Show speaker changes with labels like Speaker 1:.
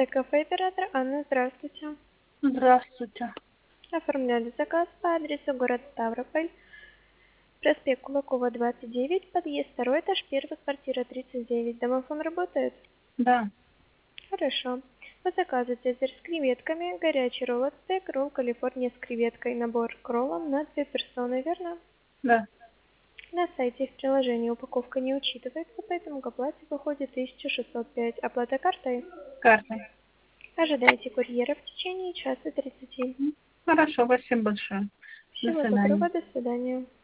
Speaker 1: Кафе оператор Анна, здравствуйте.
Speaker 2: Здравствуйте.
Speaker 1: Оформляли заказ по адресу город Ставрополь, проспект Кулакова, 29, подъезд 2, этаж 1, квартира 39. Домофон работает?
Speaker 2: Да,
Speaker 1: Хорошо. По заказу цезарь с креветками, горячий ролл от стейк, ролл Калифорния с креветкой, набор к роллам на 2 персоны, верно?
Speaker 2: да,
Speaker 1: На сайте в приложении упаковка не учитывается, поэтому к оплате выходит 1605. Оплата картой?
Speaker 2: картой.
Speaker 1: Ожидайте курьера в течение часа 30.
Speaker 2: Хорошо, спасибо большое. До
Speaker 1: Всего
Speaker 2: свидания.
Speaker 1: доброго, до свидания.